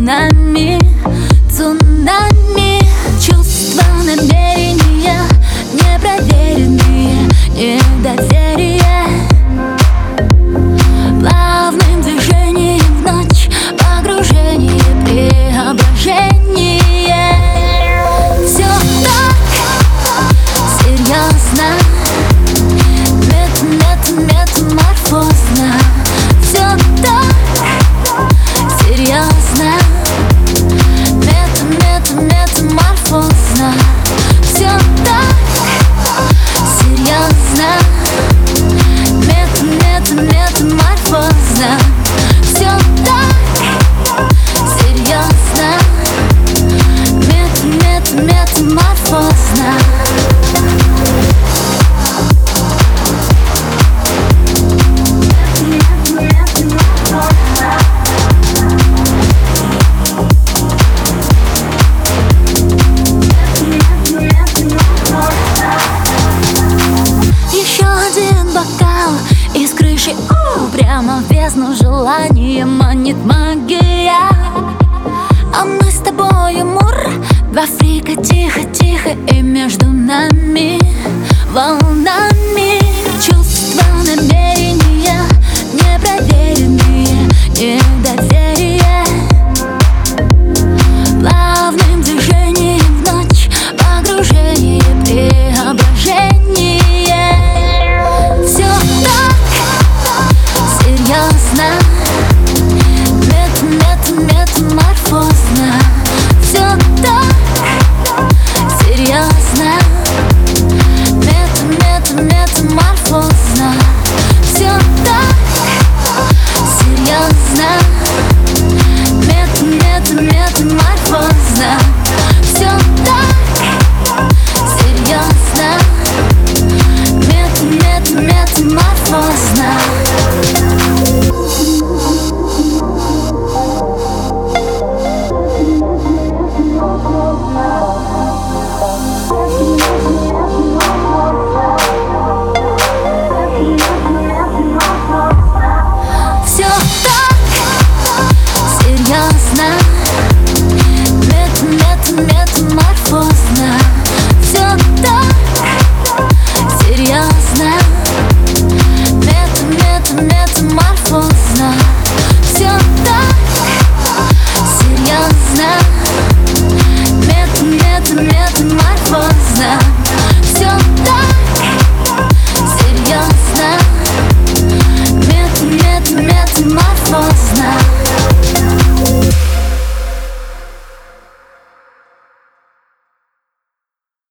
цунами, цунами. Чувства, намерения, непроверенные, недоверие. Плавным движением в ночь, погружение, преображение. Все так серьезно, метаморфозно. Все так серьезно, метаморфозно. Все так серьезно, метаморфозно. Все так серьезно, метаморфозно. Из крыши прямо в бездну желание манит магия. А мы с тобой, Мур, два фрика, тихо-тихо. И между нами волнами чувства, намерения, непроверенные, недоверие. Плавным движением в ночь, погружение, преображение. Все так серьезно, метаморфозно. Все так серьезно, метаморфозно. Все так серьезно, метаморфозно. Все так серьезно, метаморфозно.